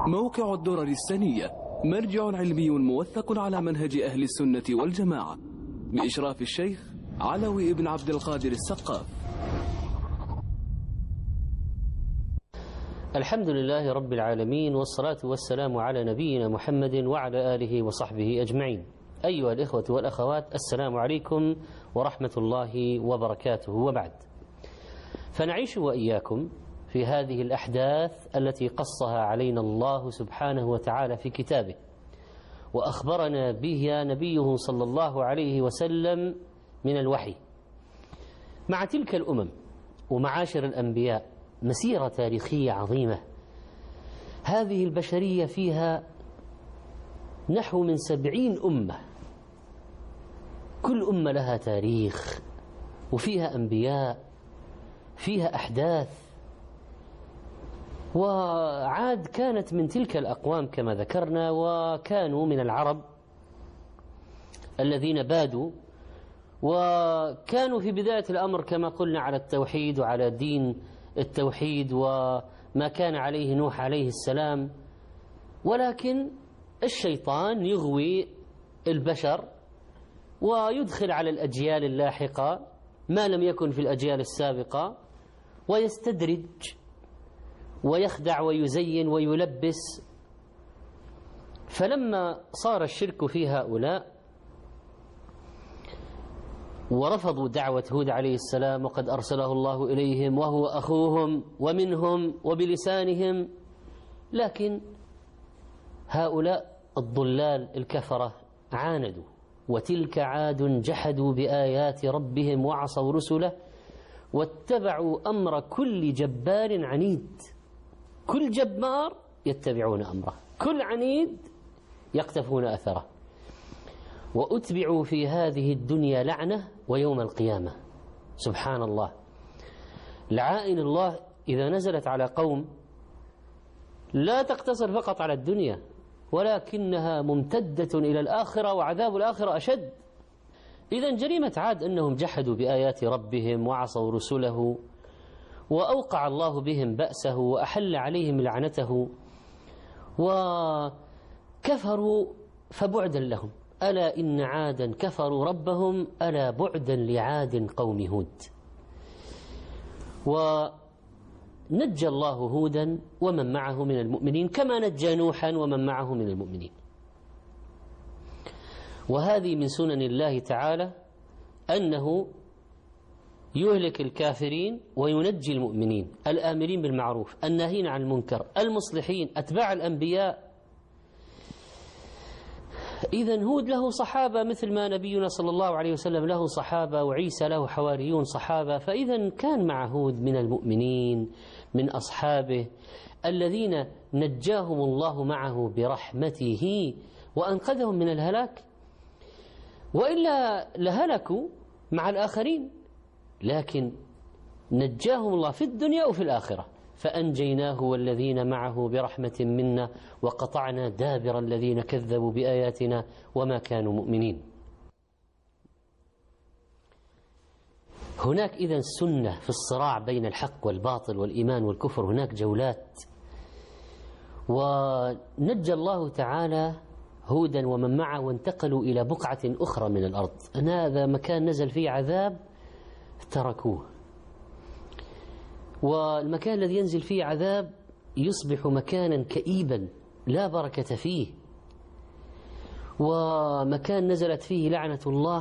موقع الدرر السنية، مرجع علمي موثق على منهج أهل السنة والجماعة، بإشراف الشيخ علوي بن عبد القادر السقاف. الحمد لله رب العالمين، والصلاة والسلام على نبينا محمد وعلى آله وصحبه أجمعين. أيها الإخوة والأخوات، السلام عليكم ورحمة الله وبركاته. وبعد، فنعيش وإياكم في هذه الأحداث التي قصها علينا الله سبحانه وتعالى في كتابه، وأخبرنا بها نبيه صلى الله عليه وسلم من الوحي. مع تلك الأمم ومعاشر الأنبياء مسيرة تاريخية عظيمة. هذه البشرية فيها نحو من 70 أمة، كل أمة لها تاريخ، وفيها أنبياء، فيها أحداث. وعاد كانت من تلك الأقوام كما ذكرنا، وكانوا من العرب الذين بادوا، وكانوا في بداية الأمر كما قلنا على التوحيد وعلى دين التوحيد وما كان عليه نوح عليه السلام. ولكن الشيطان يغوي البشر ويدخل على الأجيال اللاحقة ما لم يكن في الأجيال السابقة، ويستدرج ويخدع ويزين ويلبس. فلما صار الشرك في هؤلاء ورفضوا دعوة هود عليه السلام، وقد أرسله الله إليهم وهو أخوهم ومنهم وبلسانهم، لكن هؤلاء الضلال الكفرة عاندوا. وتلك عاد جحدوا بآيات ربهم وعصوا رسله واتبعوا أمر كل جبار عنيد. كل جبار يتبعون أمره، كل عنيد يقتفون أثره. وأتبعوا في هذه الدنيا لعنة ويوم القيامة. سبحان الله، لعائن الله إذا نزلت على قوم لا تقتصر فقط على الدنيا، ولكنها ممتدة إلى الآخرة، وعذاب الآخرة أشد. إذن جريمة عاد أنهم جحدوا بآيات ربهم وعصوا رسله، وأوقع الله بهم بأسه وأحل عليهم لعنته، وكفروا فبعدا لهم. ألا إن عادا كفروا ربهم ألا بعدا لعاد قوم هود. ونجى الله هودا ومن معه من المؤمنين كما نجى نوحا ومن معه من المؤمنين. وهذه من سنن الله تعالى أنه يهلك الكافرين وينجي المؤمنين، الآمرين بالمعروف الناهين عن المنكر المصلحين أتباع الأنبياء. إذن هود له صحابة مثل ما نبينا صلى الله عليه وسلم له صحابة، وعيسى له حواريون صحابة. فإذن كان مع هود من المؤمنين من أصحابه الذين نجاهم الله معه برحمته وأنقذهم من الهلاك، وإلا لهلكوا مع الآخرين. لكن نجاهم الله في الدنيا وفي الآخرة، فأنجيناه والذين معه برحمة منا وقطعنا دابر الذين كذبوا بآياتنا وما كانوا مؤمنين. هناك إذن سنة في الصراع بين الحق والباطل والإيمان والكفر، هناك جولات. ونجى الله تعالى هودا ومن معه وانتقلوا إلى بقعة أخرى من الأرض. أن هذا مكان نزل فيه عذاب تركوه، والمكان الذي ينزل فيه عذاب يصبح مكانا كئيبا لا بركة فيه، ومكان نزلت فيه لعنة الله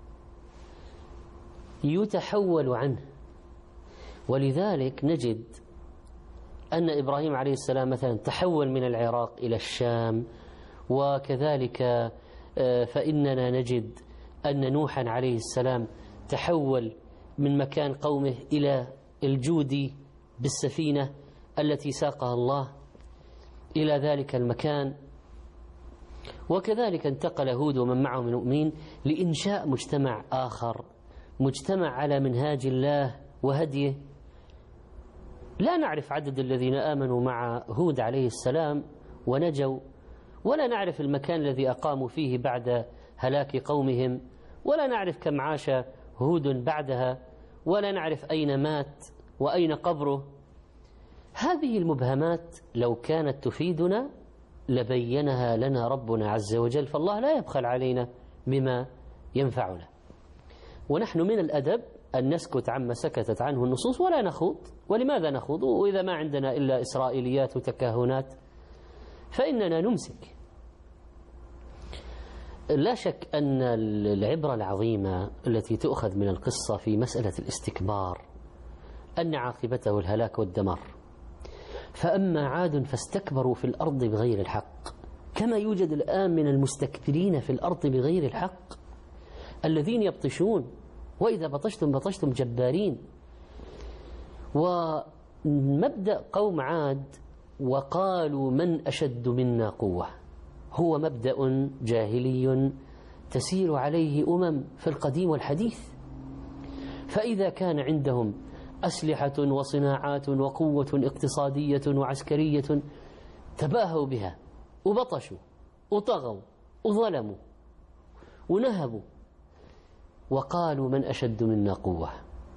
يتحول عنه. ولذلك نجد أن إبراهيم عليه السلام مثلا تحول من العراق إلى الشام، وكذلك فإننا نجد أن نوحا عليه السلام تحول من مكان قومه إلى الجودي بالسفينة التي ساقها الله إلى ذلك المكان. وكذلك انتقل هود ومن معه من المؤمنين لإنشاء مجتمع آخر، مجتمع على منهاج الله وهديه. لا نعرف عدد الذين آمنوا مع هود عليه السلام ونجوا، ولا نعرف المكان الذي أقاموا فيه بعد هلاك قومهم، ولا نعرف كم عاش هود بعدها، ولا نعرف أين مات وأين قبره. هذه المبهمات لو كانت تفيدنا لبينها لنا ربنا عز وجل، فالله لا يبخل علينا بما ينفعنا. ونحن من الأدب أن نسكت عما سكتت عنه النصوص ولا نخوض. ولماذا نخوض؟ وإذا ما عندنا إلا إسرائيليات وتكهنات فإننا نمسك. لا شك أن العبرة العظيمة التي تؤخذ من القصة في مسألة الاستكبار أن عاقبته الهلاك والدمار. فأما عاد فاستكبروا في الأرض بغير الحق، كما يوجد الآن من المستكبرين في الأرض بغير الحق الذين يبطشون، وإذا بطشتم بطشتم جبارين. ومبدأ قوم عاد وقالوا من أشد منا قوة هو مبدأ جاهلي تسير عليه في القديم والحديث. فإذا كان عندهم أسلحة وصناعات وقوة اقتصادية وعسكرية تباهوا بها وبطشوا وطغوا وظلموا ونهبوا، وقالوا من أشد منا قوة،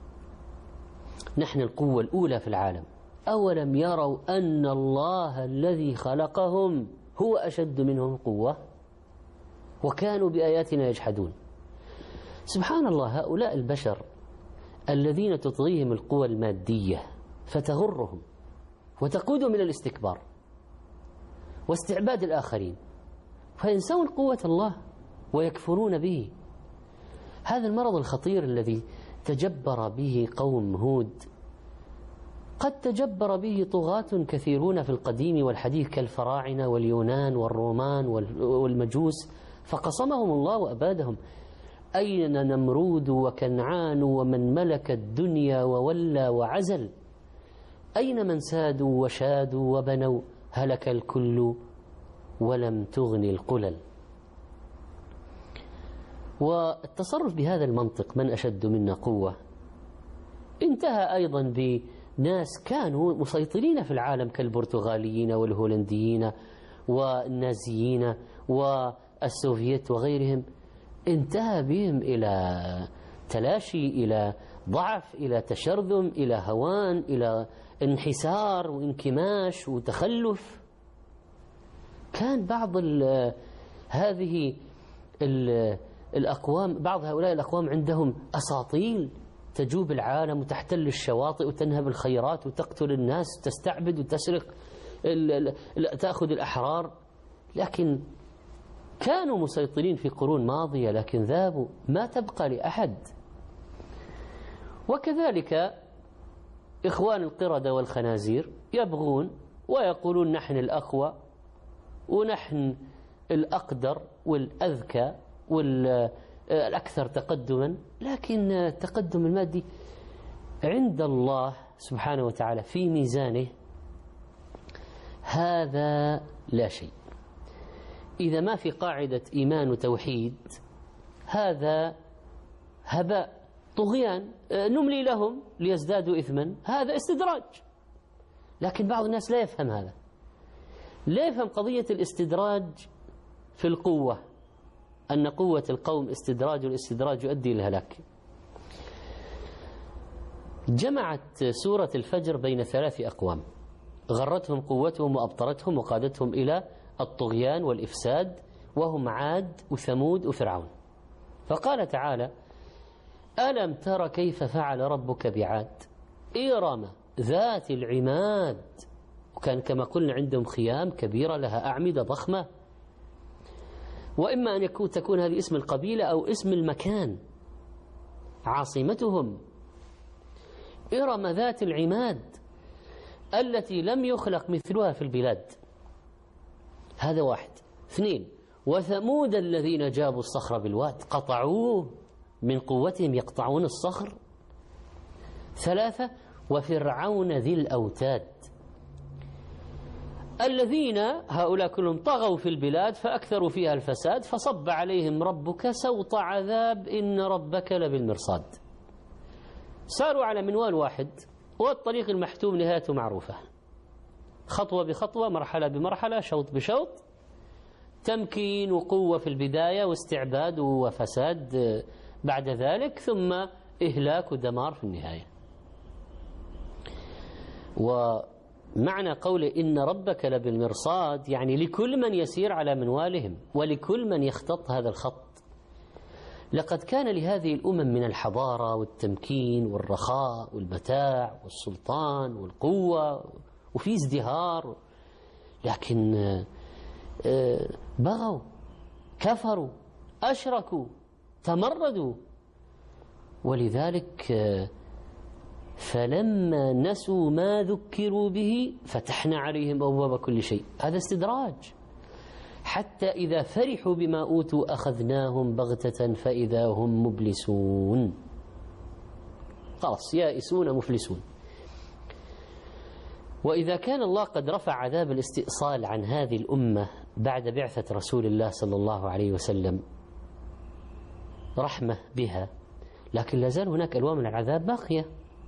نحن القوة الأولى في العالم، أولم يروا أن الله الذي خلقهم هو أشد منهم قوة وكانوا بآياتنا يجحدون. سبحان الله، هؤلاء البشر الذين تطغيهم القوى المادية فتغرهم وتقودهم إلى الاستكبار واستعباد الآخرين، فينسون قوة الله ويكفرون به. هذا المرض الخطير الذي تجبر به قوم هود قد تجبر به طغاة كثيرون في القديم والحديث كالفراعنة واليونان والرومان والمجوس، فقصمهم الله وأبادهم. أين نمرود وكنعان ومن ملك الدنيا وولى وعزل؟ أين من سادوا وشادوا وبنوا؟ هلك الكل ولم تغن القلل. والتصرف بهذا المنطق من أشد منا قوة انتهى أيضا بناس كانوا مسيطرين في العالم كالبرتغاليين والهولنديين والنازيين والسوفيت وغيرهم، انتهى بهم إلى تلاشي، إلى ضعف، إلى تشرذم، إلى هوان، إلى انحسار وانكماش وتخلف. كان بعض هذه الأقوام، بعض هؤلاء الأقوام عندهم أساطيل تجوب العالم وتحتل الشواطئ وتنهب الخيرات وتقتل الناس وتستعبد وتسرق، تأخذ الأحرار، لكن كانوا مسيطرين في قرون ماضية لكن ذابوا، ما تبقى لأحد. وكذلك إخوان القردة والخنازير يبغون ويقولون نحن الأقوى ونحن الأقدر والأذكى والأكثر تقدما، لكن التقدم المادي عند الله سبحانه وتعالى في ميزانه هذا لا شيء. إذا ما في قاعدة إيمان وتوحيد هذا هباء طغيان، نملي لهم ليزدادوا إثما، هذا استدراج. لكن بعض الناس لا يفهم هذا، لا يفهم قضية الاستدراج في القوة، أن قوة القوم استدراج، والاستدراج يؤدي إلى الهلاك. جمعت سورة الفجر بين ثلاث أقوام غرتهم قوتهم وأبطرتهم وقادتهم إلى الطغيان والإفساد، وهم عاد وثمود وفرعون. فقال تعالى: ألم تر كيف فعل ربك بعاد إرم ذات العماد. وكان كما قلنا عندهم خيام كبيرة لها أعمدة ضخمة، وإما أن تكون هذه اسم القبيلة أو اسم المكان عاصمتهم. إرم ذات العماد التي لم يخلق مثلها في البلاد. هذا واحد. اثنين: وثمود الذين جابوا الصخر بالواد قطعوه، من قوتهم يقطعون الصخر. ثلاثة: وفرعون ذي الأوتاد الذين هؤلاء كلهم طغوا في البلاد فأكثروا فيها الفساد، فصب عليهم ربك سوط عذاب إن ربك لبالمرصاد. ساروا على منوال واحد، والطريق المحتوم نهايته معروفة، خطوة بخطوة، مرحلة بمرحلة، شوط بشوط، تمكين وقوة في البداية واستعباد وفساد بعد ذلك، ثم إهلاك ودمار في النهاية. معنى قوله إن ربك لبالمرصاد يعني لكل من يسير على منوالهم ولكل من يختط هذا الخط. لقد كان لهذه الأمم من الحضارة والتمكين والرخاء والمتاع والسلطان والقوة وفي ازدهار، لكن بغوا، كفروا، أشركوا، تمردوا. ولذلك فلما نسوا ما ذكروا به فتحنا عليهم أبواب كل شيء. هذا استدراج، حتى إذا فرحوا بما أوتوا أخذناهم بغتة فإذا هم مبلسون. خلاص يائسون مفلسون. وإذا كان الله قد رفع عذاب الاستئصال عن هذه الأمة بعد بعثة رسول الله صلى الله عليه وسلم رحمة بها، لكن لا زال هناك ألوان من العذاب باقية.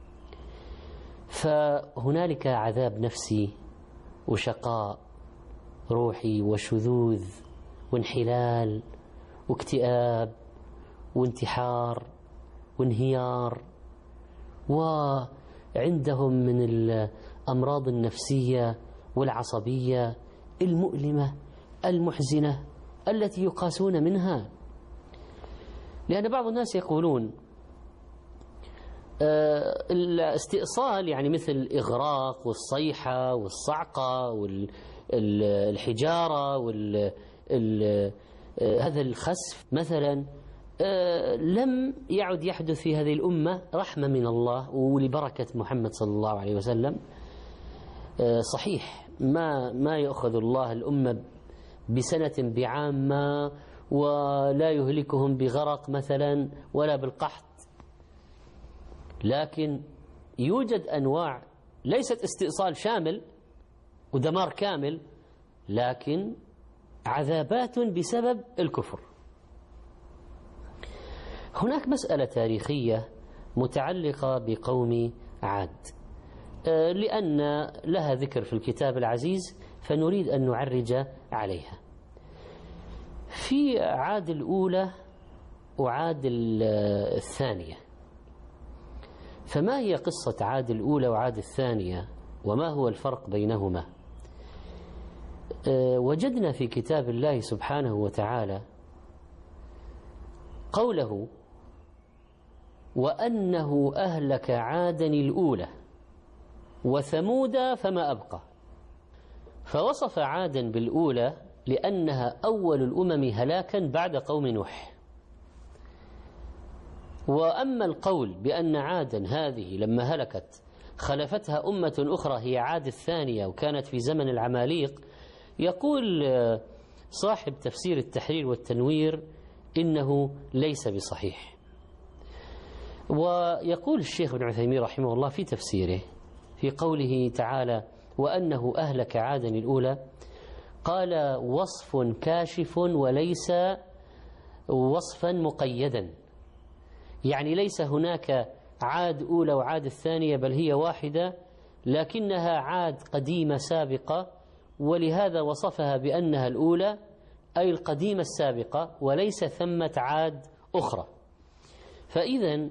فهنالك عذاب نفسي وشقاء روحي وشذوذ وانحلال واكتئاب وانتحار وانهيار، وعندهم من الأمراض النفسية والعصبية المؤلمة المحزنة التي يقاسون منها. لأن بعض الناس يقولون الاستئصال يعني مثل الإغراق والصيحة والصعقة والحجارة هذا الخسف مثلا، لم يعد يحدث في هذه الأمة رحمة من الله ولبركة محمد صلى الله عليه وسلم. صحيح ما يأخذ الله الأمة بسنة بعامة ولا يهلكهم بغرق مثلا ولا بالقحط، لكن يوجد أنواع ليست استئصال شامل ودمار كامل، لكن عذابات بسبب الكفر. هناك مسألة تاريخية متعلقة بقوم عاد، لأن لها ذكر في الكتاب العزيز فنريد أن نعرج عليها. في عاد الأولى وعاد الثانية، فما هي قصة عاد الأولى وعاد الثانية وما هو الفرق بينهما؟ وجدنا في كتاب الله سبحانه وتعالى قوله وأنه أهلك عادا الأولى وثمود فما أبقى، فوصف عادا بالأولى لأنها أول الأمم هلاكا بعد قوم نوح. وأما القول بأن عادا هذه لما هلكت خلفتها أمة أخرى هي عاد الثانية وكانت في زمن العماليق، يقول صاحب تفسير التحرير والتنوير إنه ليس بصحيح. ويقول الشيخ ابن عثيمين رحمه الله في تفسيره في قوله تعالى وأنه أهلك عادا الأولى، قال وصف كاشف وليس وصفا مقيدا، يعني ليس هناك عاد أولى وعاد الثانية بل هي واحدة، لكنها عاد قديمة سابقة، ولهذا وصفها بأنها الأولى أي القديمة السابقة، وليس ثمة عاد أخرى. فإذا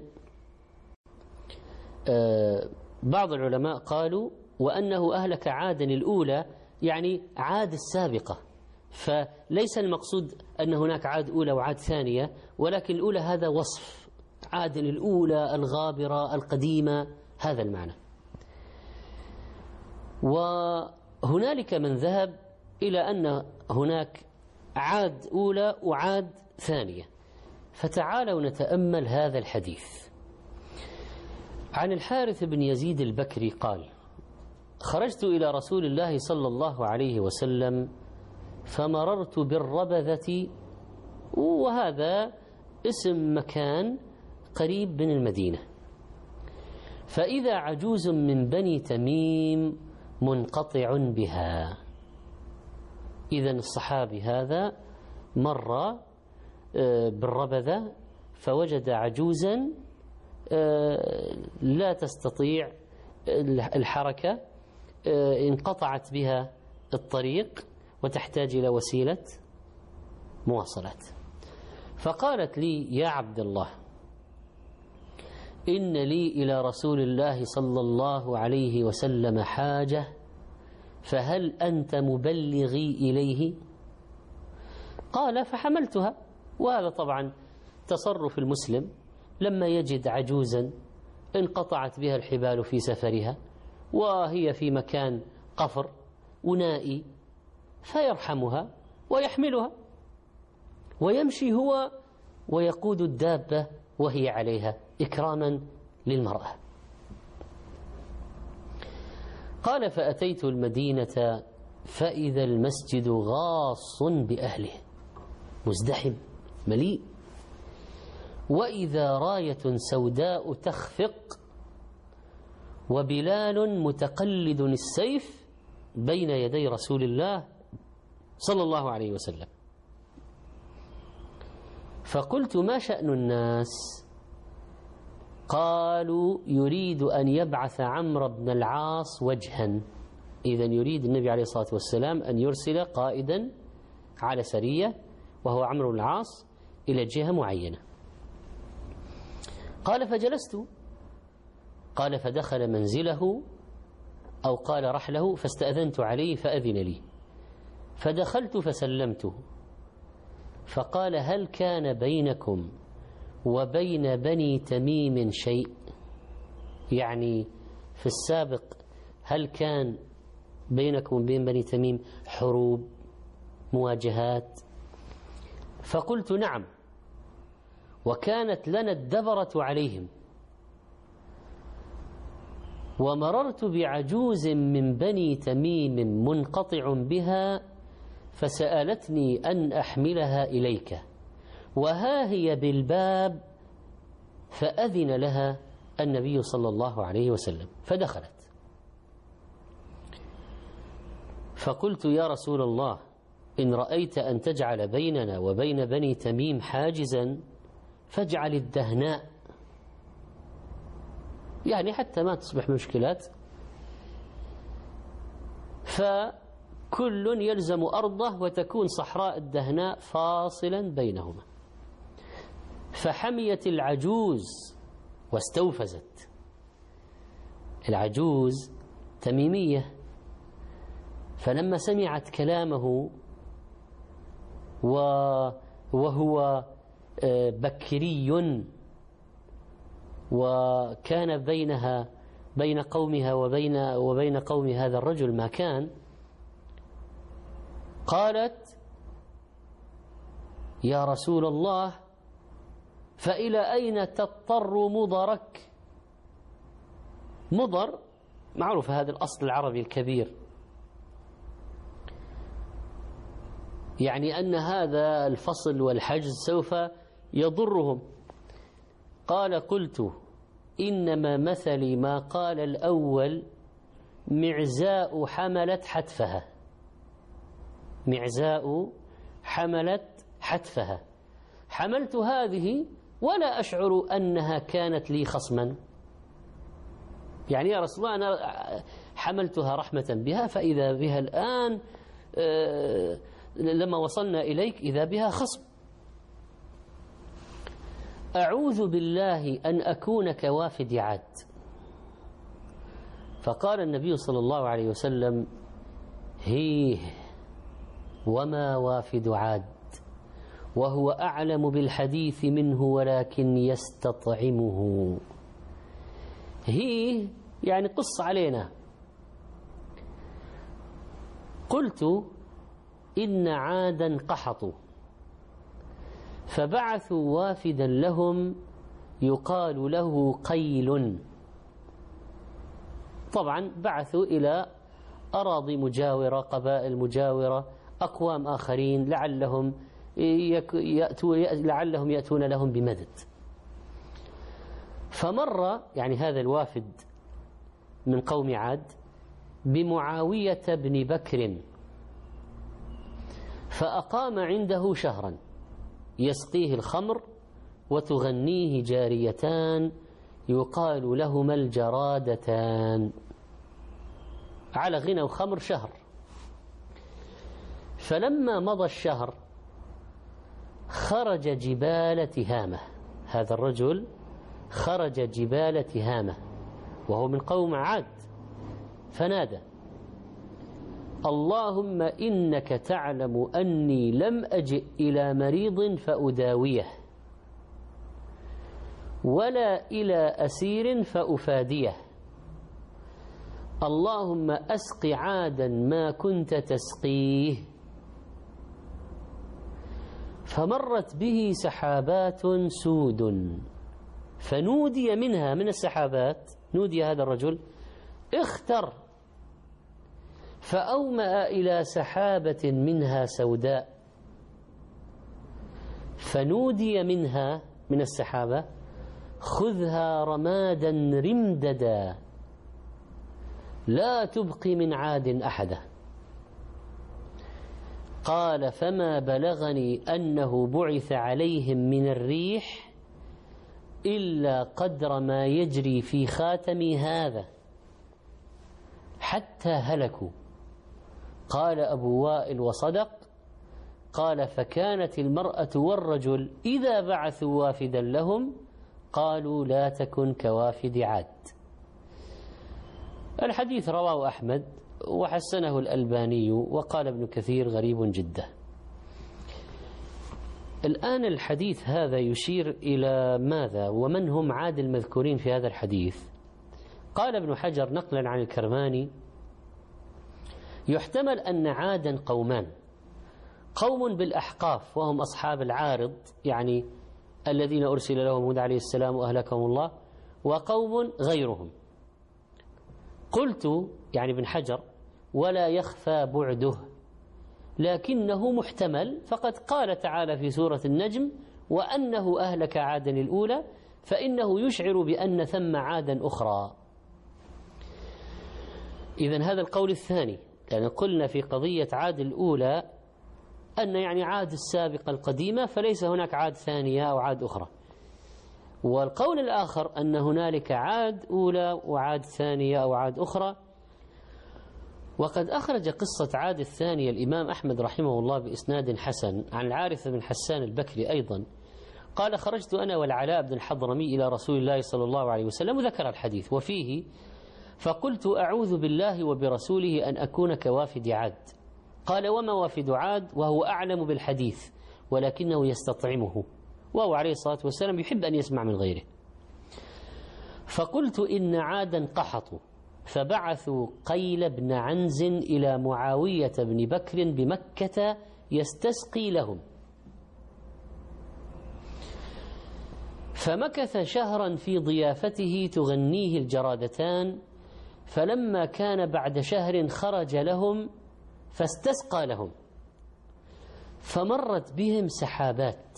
بعض العلماء قالوا وأنه أهلك عادا الأولى يعني عاد السابقة، فليس المقصود أن هناك عاد أولى وعاد ثانية، ولكن الأولى هذا وصف عاد الأولى الغابرة القديمة، هذا المعنى. وهنالك من ذهب إلى أن هناك عاد أولى وعاد ثانية. فتعالوا نتأمل هذا الحديث. عن الحارث بن يزيد البكري قال خرجت إلى رسول الله صلى الله عليه وسلم فمررت بالربذة، وهذا اسم مكان قريب من المدينة، فإذا عجوز من بني تميم منقطع بها. إذن الصحابي هذا مر بالربذة فوجد عجوزا لا تستطيع الحركة، انقطعت بها الطريق وتحتاج إلى وسيلة مواصلات. فقالت لي يا عبد الله إن لي إلى رسول الله صلى الله عليه وسلم حاجة فهل أنت مبلغي إليه؟ قال فحملتها. وهذا طبعا تصرف المسلم لما يجد عجوزا انقطعت بها الحبال في سفرها وهي في مكان قفر ونائي، فيرحمها ويحملها ويمشي هو ويقود الدابة وهي عليها إكراما للمرأة. قال فأتيت المدينة فإذا المسجد غاص بأهله مزدحم مليء، وإذا راية سوداء تخفق وبلال متقلد السيف بين يدي رسول الله صلى الله عليه وسلم. فقلت ما شأن الناس؟ قالوا يريد أن يبعث عمرو بن العاص وجها. إذن يريد النبي عليه الصلاة والسلام أن يرسل قائدا على سرية وهو عمرو بن العاص إلى جهة معينة. قال فجلست. قال فدخل منزله أو قال رحله فاستأذنت عليه فأذن لي، فدخلت فسلمته، فقال هل كان بينكم وبين بني تميم شيء؟ يعني في السابق هل كان بينكم وبين بني تميم حروب مواجهات؟ فقلت نعم، وكانت لنا الدبرة عليهم، ومررت بعجوز من بني تميم منقطع بها فسألتني أن أحملها إليك، وها هي بالباب، فأذن لها النبي صلى الله عليه وسلم فدخلت. فقلت يا رسول الله إن رأيت أن تجعل بيننا وبين بني تميم حاجزا فاجعل الدهناء، يعني حتى ما تصبح مشكلات، فكل يلزم أرضه وتكون صحراء الدهناء فاصلا بينهما. فحميت العجوز واستوفزت. العجوز تميمية، فلما سمعت كلامه وهو بكري وكان بين قومها وبين قوم هذا الرجل ما كان، قالت يا رسول الله فإلى أين تضطر مضرك؟ مضر معروف هذا الأصل العربي الكبير، يعني أن هذا الفصل والحجز سوف يضرهم. قال قلت إنما مثلي ما قال الأول معزاء حملت حتفها، معزاء حملت حتفها، حملت هذه ولا أشعر أنها كانت لي خصما، يعني يا رسول الله أنا حملتها رحمة بها فإذا بها الآن لما وصلنا إليك إذا بها خصم. أعوذ بالله أن أكون كوافد عاد. فقال النبي صلى الله عليه وسلم هيه وما وافد عاد، وهو أعلم بالحديث منه ولكن يستطعمه. هيه يعني قص علينا. قلت إن عادا قحطوا فبعثوا وافدا لهم يقال له قيل. معروف بعثوا إلى أراضي مجاورة، قبائل مجاورة، أقوام آخرين لعلهم يأتون لهم بمدد. فمر يعني هذا الوافد من قوم عاد بمعاوية بن بكر، فأقام عنده شهرا يسقيه الخمر وتغنيه جاريتان يقال لهما الجرادتان، على غنى وخمر شهر. فلما مضى الشهر خرج جبال تهامة، هذا الرجل خرج جبال تهامة وهو من قوم عاد، فنادى اللهم إنك تعلم أني لم أجئ إلى مريض فأداويه ولا إلى أسير فأفاديه، اللهم أسق عادا ما كنت تسقيه. فمرت به سحابات سود، فنودي منها، من السحابات نودي هذا الرجل اختر، فأومأ إلى سحابة منها سوداء، فنودي منها من السحابة خذها رمادا رمددا لا تبقي من عاد أحدا. قال فما بلغني أنه بعث عليهم من الريح إلا قدر ما يجري في خاتمي هذا حتى هلكوا. قال أبو وائل وصدق. قال فكانت المرأة والرجل إذا بعثوا وافدا لهم قالوا لا تكن كوافد عاد. الحديث رواه أحمد وحسنه الألباني، وقال ابن كثير غريب جدا. الآن الحديث هذا يشير إلى ماذا ومن هم عاد المذكورين في هذا الحديث؟ قال ابن حجر نقلا عن الكرماني: يحتمل أن عادا قومان، قوم بالأحقاف وهم أصحاب العارض، يعني الذين أرسل لهم هود عليه السلام وأهلكهم الله، وقوم غيرهم. قلت يعني ابن حجر: ولا يخفى بعده، لكنه محتمل، فقد قال تعالى في سورة النجم: وأنه أهلك عادا الأولى، فإنه يشعر بأن ثم عادا أخرى. إذن هذا القول الثاني، لأن قلنا في قضية عاد الأولى أن يعني عاد السابقة القديمة، فليس هناك عاد ثانية أو عاد أخرى. والقول الآخر أن هنالك عاد أولى وعاد ثانية أو عاد أخرى. وقد أخرج قصة عاد الثانية الإمام أحمد رحمه الله بإسناد حسن عن العارث بن حسان البكري أيضا، قال: خرجت أنا والعلاء بن الحضرمي إلى رسول الله صلى الله عليه وسلم، وذكر الحديث وفيه: فقلت أعوذ بالله وبرسوله أن أكون كوافد عاد. قال: وما وافد عاد؟ وهو أعلم بالحديث ولكنه يستطعمه، وهو عليه الصلاة والسلام يحب أن يسمع من غيره. فقلت: إن عادا قحطوا، فبعثوا قيل بن عنز إلى معاوية بن بكر بمكة يستسقي لهم، فمكث شهرا في ضيافته تغنيه الجرادتان، فلما كان بعد شهر خرج لهم فاستسقى لهم، فمرت بهم سحابات،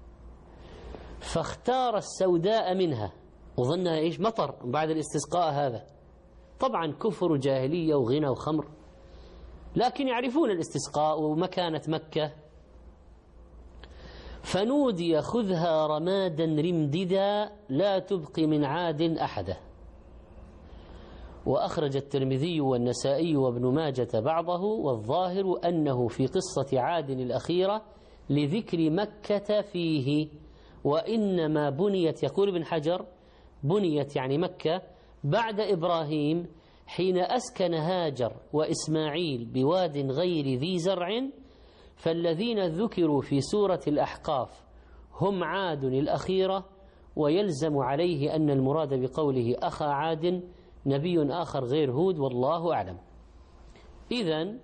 فاختار السوداء منها، وظنها إيش؟ مطر بعد الاستسقاء هذا. طبعا كفر جاهلية وغنى وخمر، لكن يعرفون الاستسقاء ومكانة مكة. فنودي خذها رمادا رمددا لا تبقي من عاد أحدا. وأخرج الترمذي والنسائي وابن ماجة بعضه، والظاهر أنه في قصة عاد الأخيرة لذكر مكة فيه، وإنما بنيت، يقول ابن حجر، بنيت يعني مكة بعد إبراهيم حين أسكن هاجر وإسماعيل بواد غير ذي زرع، فالذين ذكروا في سورة الأحقاف هم عاد الأخيرة، ويلزم عليه أن المراد بقوله أخا عاد نبي آخر غير هود، والله أعلم. إذن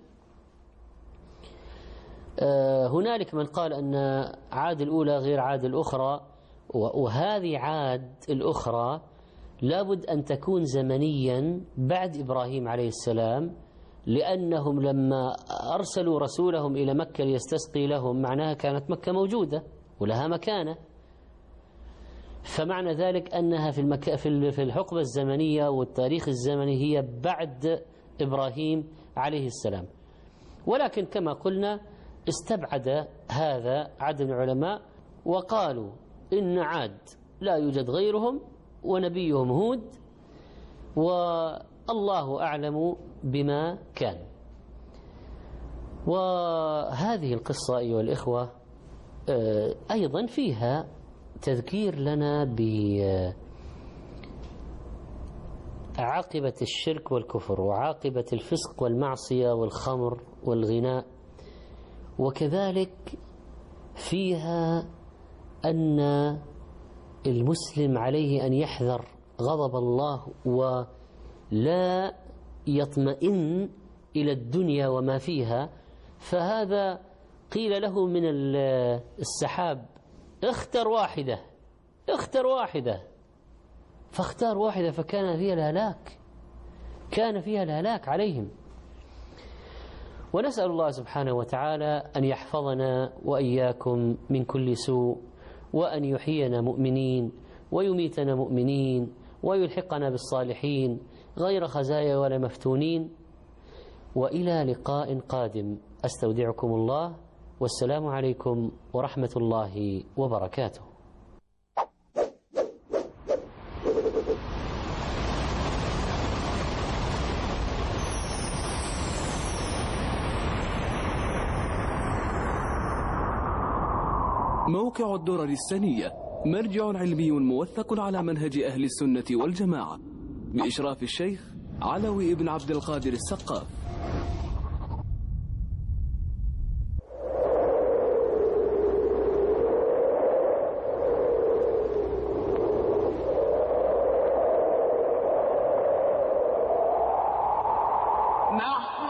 هنالك من قال أن عاد الأولى غير عاد الأخرى، وهذه عاد الأخرى لابد أن تكون زمنيا بعد إبراهيم عليه السلام، لأنهم لما أرسلوا رسولهم إلى مكة ليستسقي لهم معناها كانت مكة موجودة ولها مكانة، فمعنى ذلك أنها في الحقبة الزمنية والتاريخ الزمني هي بعد إبراهيم عليه السلام. ولكن كما قلنا استبعد هذا عدد من العلماء وقالوا إن عاد لا يوجد غيرهم ونبيهم هود، والله أعلم بما كان. وهذه القصة أيها الإخوة أيضا فيها تذكير لنا عاقبة الشرك والكفر، وعاقبة الفسق والمعصية والخمر والغناء، وكذلك فيها أن المسلم عليه أن يحذر غضب الله ولا يطمئن إلى الدنيا وما فيها. فهذا قيل له من السحاب اختر واحدة، اختر واحدة، فاختار واحدة فكان فيها الهلاك، كان فيها الهلاك عليهم. ونسأل الله سبحانه وتعالى أن يحفظنا وإياكم من كل سوء، وأن يحيينا مؤمنين ويميتنا مؤمنين ويلحقنا بالصالحين غير خزايا ولا مفتونين. وإلى لقاء قادم، أستودعكم الله، والسلام عليكم ورحمة الله وبركاته. موقع الدرر السنية مرجع علمي موثق على منهج أهل السنة والجماعة بإشراف الشيخ علوي بن عبد القادر السقاف. نحن